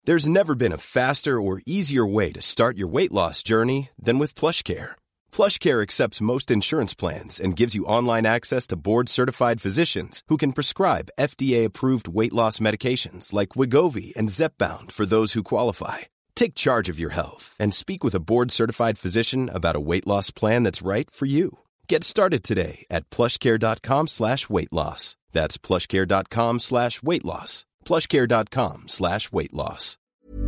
There's never been a faster or easier way to start your weight loss journey than with PlushCare. PlushCare accepts most insurance plans and gives you online access to board-certified physicians who can prescribe FDA-approved weight loss medications like Wegovy and Zepbound for those who qualify. Take charge of your health and speak with a board-certified physician about a weight loss plan that's right for you. Get started today at plushcare.com/weight loss. That's plushcare.com/weight loss. plushcare.com/weight loss.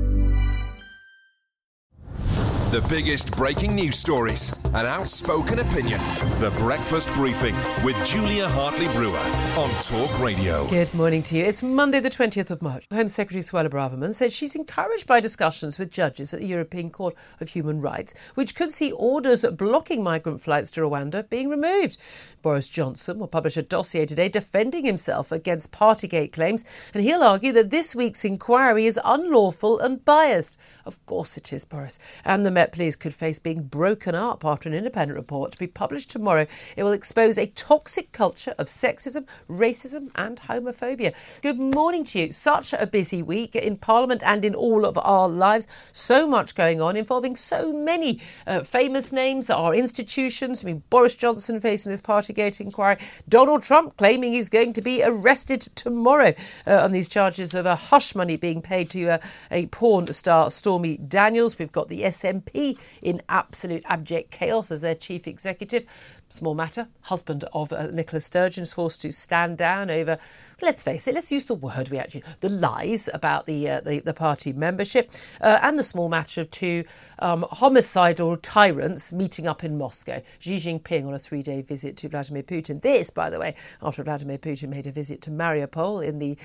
The biggest breaking news stories, an outspoken opinion. The Breakfast Briefing with Julia Hartley-Brewer on Talk Radio. Good morning to you. It's Monday the 20th of March. Home Secretary Suella Braverman said she's encouraged by discussions with judges at the European Court of Human Rights, which could see orders blocking migrant flights to Rwanda being removed. Boris Johnson will publish a dossier today defending himself against Partygate claims, and he'll argue that this week's inquiry is unlawful and biased. Of course it is, Boris. And the Met Police could face being broken up after an independent report to be published tomorrow. It will expose a toxic culture of sexism, racism and homophobia. Good morning to you. Such a busy week in Parliament and in all of our lives. So much going on involving so many famous names, our institutions. I mean, Boris Johnson facing this Partygate inquiry. Donald Trump claiming he's going to be arrested tomorrow on these charges of hush money being paid to a porn star, Stormy Daniels. We've got the SNP in absolute abject chaos as their chief executive. Small matter, husband of Nicola Sturgeon is forced to stand down over, let's face it, let's use the word the lies about the party membership, and the small matter of two homicidal tyrants meeting up in Moscow. Xi Jinping on a 3-day visit to Vladimir Putin. This, by the way, after Vladimir Putin made a visit to Mariupol in the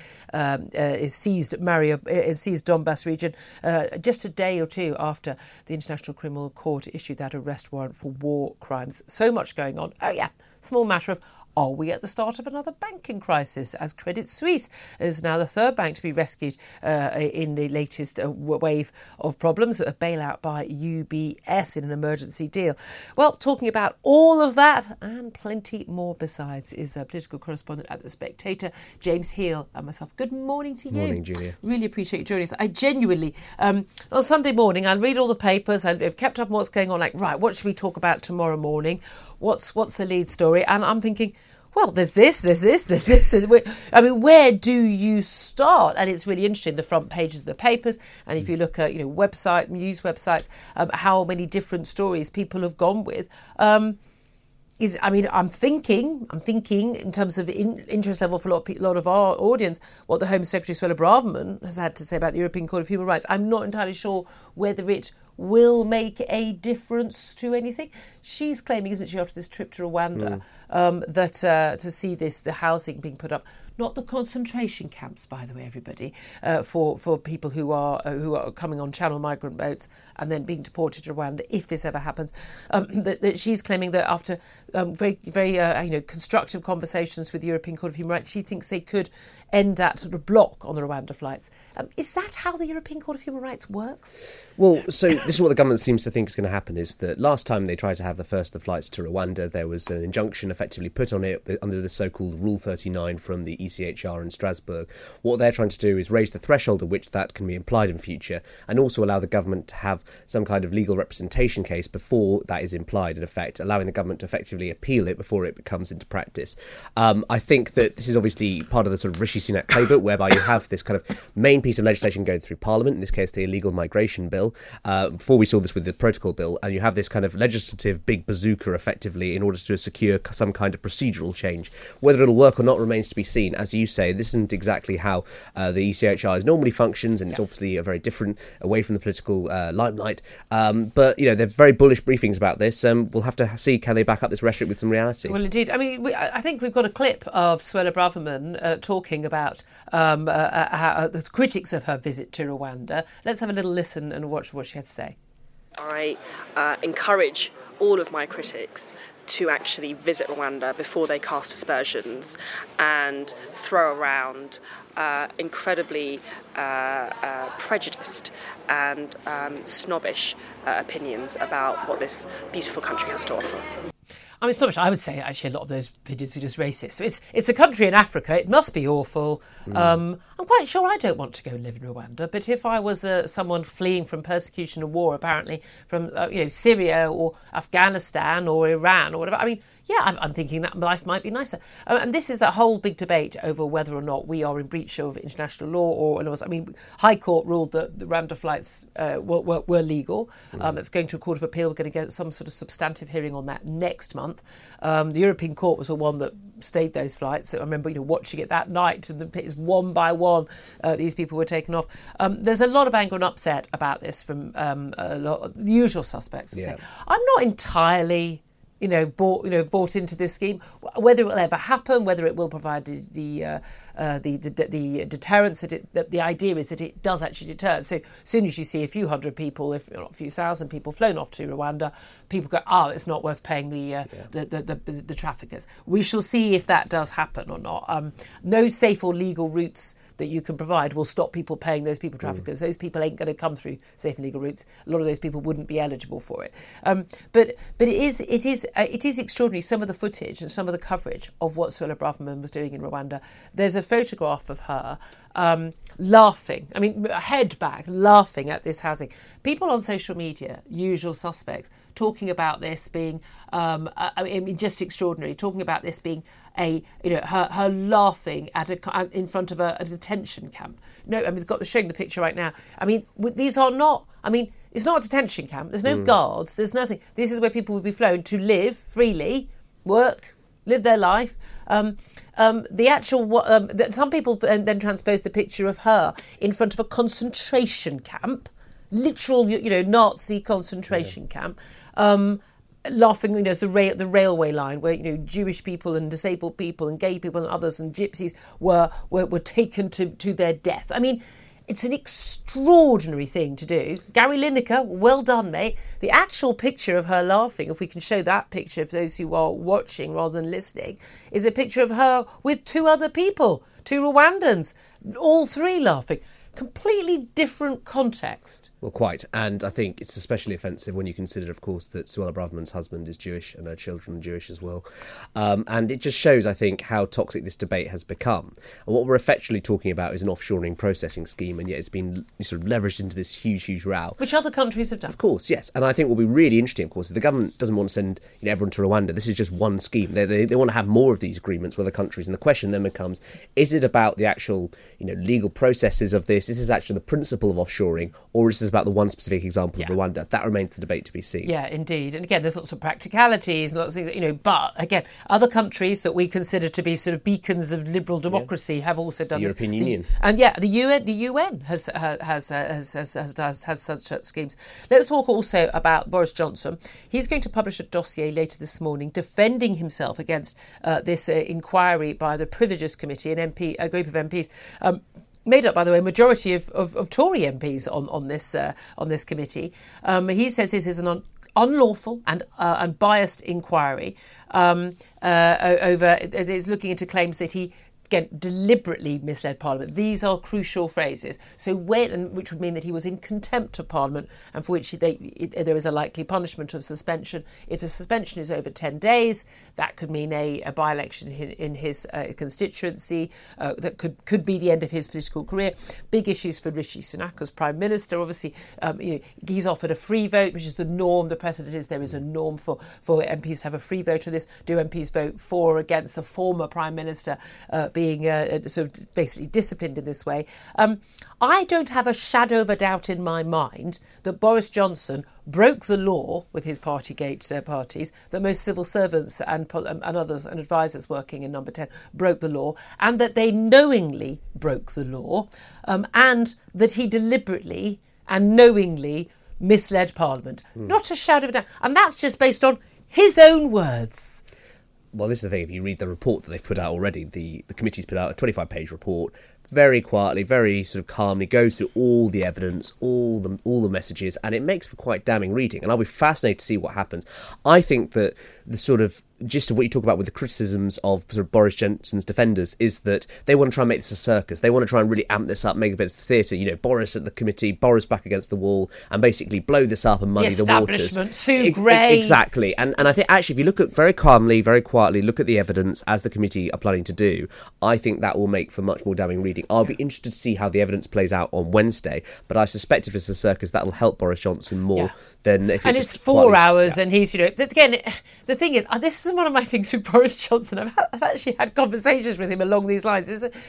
seized Donbass region, just a day or two after the International Criminal Court issued that arrest warrant for war crimes. So much going on. Oh yeah, small matter of, are we at the start of another banking crisis, as Credit Suisse is now the third bank to be rescued in the latest wave of problems, a bailout by UBS in an emergency deal? Well, talking about all of that and plenty more besides is a political correspondent at The Spectator, James Heal, and myself. Good morning to you. Morning, Julia. Really appreciate you joining us. I genuinely, on Sunday morning, I'll read all the papers. I've kept up on what's going on, like, right, what should we talk about tomorrow morning? What's the lead story? And I'm thinking, well, there's this. I mean, where do you start? And it's really interesting, the front pages of the papers. And if you look at, news websites, how many different stories people have gone with. I'm thinking in terms of interest level for a lot of our audience, what the Home Secretary Suella Braverman has had to say about the European Court of Human Rights. I'm not entirely sure whether it will make a difference to anything. She's claiming, isn't she, after this trip to Rwanda, that to see the housing being put up, not the concentration camps, by the way, everybody, for people who are coming on Channel migrant boats and then being deported to Rwanda, if this ever happens. That she's claiming that after very constructive conversations with the European Court of Human Rights, she thinks they could end that sort of block on the Rwanda flights. Is that how the European Court of Human Rights works? Well, so this is what the government seems to think is going to happen, is that last time they tried to have the first of the flights to Rwanda, there was an injunction effectively put on it under the so-called Rule 39 from the ECHR in Strasbourg. What they're trying to do is raise the threshold at which that can be applied in future, and also allow the government to have some kind of legal representation case before that is implied, in effect, allowing the government to effectively appeal it before it comes into practice. I think that this is obviously part of the sort of Rishi Sunak playbook, whereby you have this kind of main piece of legislation going through Parliament, in this case the illegal migration bill. Before we saw this with the protocol bill, and you have this kind of legislative big bazooka effectively in order to secure some kind of procedural change. Whether it'll work or not remains to be seen. As you say, this isn't exactly how the ECHR normally functions, and it's obviously a very different, away from the political limelight. But they're very bullish briefings about this. We'll have to see, can they back up this rhetoric with some reality? Well, indeed. I mean, I think we've got a clip of Suella Braverman talking about how the critics of her visit to Rwanda. Let's have a little listen and watch what she had to say. I encourage all of my critics to actually visit Rwanda before they cast aspersions and throw around incredibly prejudiced and snobbish opinions about what this beautiful country has to offer. I mean, it's not much. I would say actually a lot of those opinions are just racist. It's a country in Africa. It must be awful. I'm quite sure I don't want to go and live in Rwanda. But if I was someone fleeing from persecution and war, apparently from Syria or Afghanistan or Iran or whatever, I mean, yeah, I'm thinking that life might be nicer. And this is that whole big debate over whether or not we are in breach of international law or I mean, High Court ruled that the Rwanda flights were legal. It's going to a Court of Appeal. We're going to get some sort of substantive hearing on that next month. The European Court was the one that stayed those flights. So I remember watching it that night, and one by one these people were taken off. There's a lot of anger and upset about this from a lot of the usual suspects. Yeah. I'm not entirely bought into this scheme. Whether it will ever happen, whether it will provide the deterrence that the idea is that it does actually deter. So as soon as you see a few hundred people, if not a few thousand people, flown off to Rwanda, people go, it's not worth paying the traffickers. We shall see if that does happen or not. No safe or legal routes that you can provide will stop people paying those people traffickers. Those people ain't going to come through safe and legal routes. A lot of those people wouldn't be eligible for it. But it is extraordinary, some of the footage and some of the coverage of what Suella Braverman was doing in Rwanda. There's a photograph of her laughing, head back, laughing at this housing. People on social media, usual suspects, talking about this being, just extraordinary, talking about this being her laughing in front of a detention camp. No, they've got showing the picture right now. These are not. It's not a detention camp. There's no guards. There's nothing. This is where people would be flown to live freely, work, live their life. The actual some people then transpose the picture of her in front of a concentration camp, literal, Nazi concentration camp. Laughing, the railway line where Jewish people and disabled people and gay people and others and gypsies were taken to their death. It's an extraordinary thing to do. Gary Lineker, well done, mate. The actual picture of her laughing, if we can show that picture for those who are watching rather than listening, is a picture of her with two other people, two Rwandans, all three laughing. Completely different context. Well, quite. And I think it's especially offensive when you consider, of course, that Suella Braverman's husband is Jewish and her children are Jewish as well. And it just shows, I think, how toxic this debate has become. And what we're effectively talking about is an offshoring processing scheme, and yet it's been sort of leveraged into this huge, huge row. Which other countries have done. Of course, yes. And I think what will be really interesting, of course, is the government doesn't want to send everyone to Rwanda. This is just one scheme. They want to have more of these agreements with other countries. And the question then becomes, is it about the actual legal processes of this? Is this actually the principle of offshoring, or is this about the one specific example of Rwanda? That remains the debate to be seen. Yeah, indeed. And again, there's lots of practicalities and lots of things, but again, other countries that we consider to be sort of beacons of liberal democracy have also done the European Union. And the UN has such schemes. Let's talk also about Boris Johnson. He's going to publish a dossier later this morning defending himself against this inquiry by the Privileges Committee, a group of MPs. Made up, by the way, majority of Tory MPs on this committee. He says this is an unlawful and biased inquiry over. It's looking into claims that he deliberately misled Parliament. These are crucial phrases. So which would mean that he was in contempt of Parliament, and for which there is a likely punishment of suspension. If the suspension is over 10 days, that could mean a by-election in his constituency. That could be the end of his political career. Big issues for Rishi Sunak as Prime Minister. Obviously, he's offered a free vote, which is the norm. The precedent is there is a norm for MPs to have a free vote on this. Do MPs vote for or against the former Prime Minister being sort of basically disciplined in this way? I don't have a shadow of a doubt in my mind that Boris Johnson broke the law with his Partygate parties, that most civil servants and others and advisors working in Number 10 broke the law, and that they knowingly broke the law, and that he deliberately and knowingly misled Parliament. Not a shadow of a doubt. And that's just based on his own words. Well, this is the thing. If you read the report that they've put out already, the committee's put out a 25-page report, very quietly, very sort of calmly, goes through all the evidence, all the messages, and it makes for quite damning reading. And I'll be fascinated to see what happens. I think that the sort of gist of what you talk about with the criticisms of sort of Boris Johnson's defenders is that they want to try and make this a circus. They want to try and really amp this up, make a bit of theatre. You know, Boris at the committee, Boris back against the wall, and basically blow this up and muddy the waters. Sue Gray. Exactly. And I think actually if you look at very calmly, very quietly, look at the evidence as the committee are planning to do, I think that will make for much more damning reading. I'll be interested to see how the evidence plays out on Wednesday, but I suspect if it's a circus, that'll help Boris Johnson more than if and it's 4 hours, and he's, again, the thing is, this is one of my things with Boris Johnson. I've actually had conversations with him along these lines.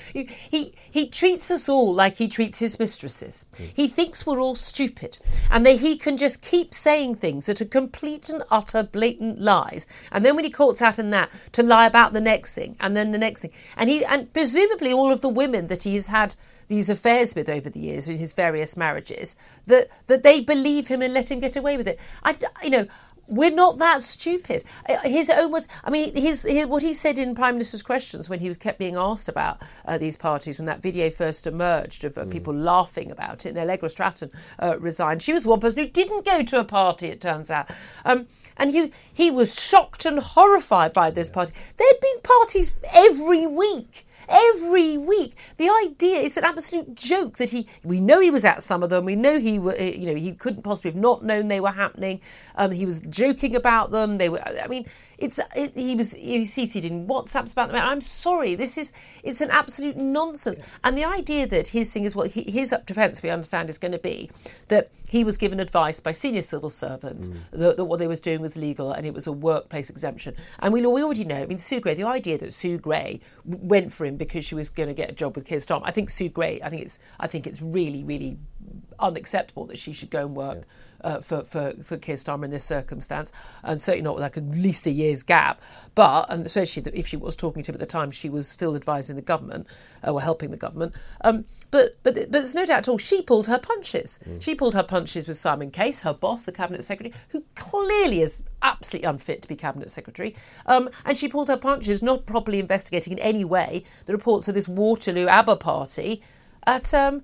He treats us all like he treats his mistresses. He thinks we're all stupid, and that he can just keep saying things that are complete and utter blatant lies, and then when he caught out in that, to lie about the next thing, and then the next thing, and presumably all of the women that he's had these affairs with over the years, with his various marriages, that they believe him and let him get away with it. We're not that stupid. His own words. I mean, what he said in Prime Minister's Questions when he was kept being asked about these parties, when that video first emerged of people laughing about it, and Allegra Stratton resigned. She was the one person who didn't go to a party, it turns out. And he was shocked and horrified by this party. There'd been parties every week. Every week. The idea, it's an absolute joke that we know he was at some of them. We know he couldn't possibly have not known they were happening. He was joking about them. He was CC'd in WhatsApps about them. I'm sorry, it's an absolute nonsense. And the idea that his thing is, his defence, we understand, is going to be that he was given advice by senior civil servants that what they was doing was legal and it was a workplace exemption. And we already know, I mean, Sue Gray, the idea that Sue Gray went for him because she was going to get a job with Keir Starmer, I think it's really, really unacceptable that she should go and work for Keir Starmer in this circumstance, and certainly not with at least a year's gap. But, and especially if she was talking to him at the time, she was still advising the government or helping the government. But there's no doubt at all she pulled her punches. She pulled her punches with Simon Case, her boss, the Cabinet Secretary, who clearly is absolutely unfit to be Cabinet Secretary. And she pulled her punches not properly investigating in any way the reports of this Waterloo ABBA party inside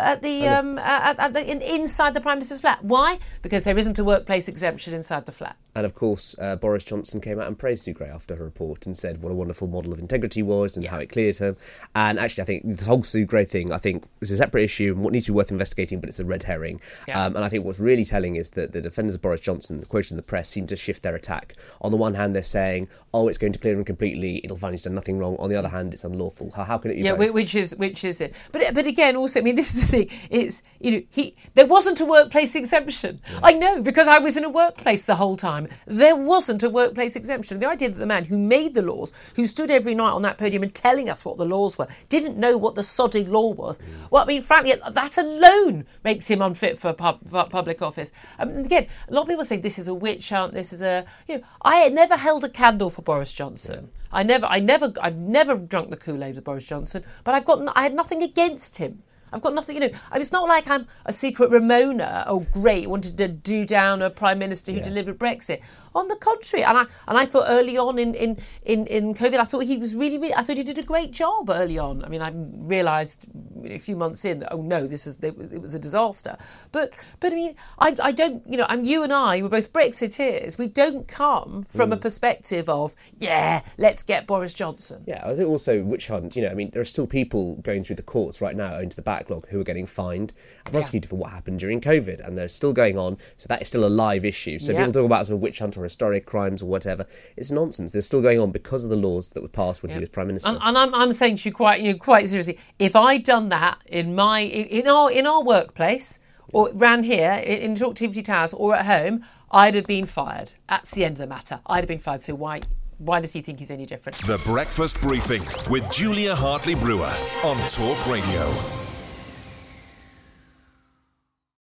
the Prime Minister's flat. Why? Because there isn't a workplace exemption inside the flat. And of course, Boris Johnson came out and praised Sue Gray after her report and said what a wonderful model of integrity was and how it cleared her. And actually, I think this whole Sue Gray thing, I think, is a separate issue and what needs to be worth investigating, but it's a red herring. Yeah. And I think what's really telling is that the defenders of Boris Johnson, quoted in the press, seem to shift their attack. On the one hand, they're saying, it's going to clear him completely, it'll find he's done nothing wrong. On the other hand, it's unlawful. How can it be both? Yeah, which is it? But again, also, I mean, this is the thing. It's, there wasn't a workplace exemption. Yeah. I know, because I was in a workplace the whole time. There wasn't a workplace exemption. The idea that the man who made the laws, who stood every night on that podium and telling us what the laws were, didn't know what the sodding law was. Well, I mean, frankly, that alone makes him unfit for public office. Again, a lot of people say this is a witch hunt. This is I had never held a candle for Boris Johnson. Yeah. I've never drunk the Kool-Aid with Boris Johnson, but I had nothing against him. I've got nothing, it's not like I'm a secret Ramona. Oh, great, wanted to do down a Prime Minister who delivered Brexit. On the contrary, and I thought early on in COVID, I thought he was really, I thought he did a great job early on. I mean, I realised a few months in that, it was a disaster. But I mean, I don't, you and I, we're both Brexiteers. We don't come from a perspective of, let's get Boris Johnson. Yeah, I think also witch hunt. I mean, there are still people going through the courts right now into the backlog who are getting fined and prosecuted for what happened during COVID, and they're still going on. So that is still a live issue. So people talk about sort of witch hunt or historic crimes or whatever. It's nonsense. They're still going on because of the laws that were passed when he was Prime Minister. And I'm saying to you quite seriously, if I'd done that in our workplace or ran here in Talkativity Towers or at home, I'd have been fired. That's the end of the matter. I'd have been fired. So why does he think he's any different? The Breakfast Briefing with Julia Hartley-Brewer on Talk Radio.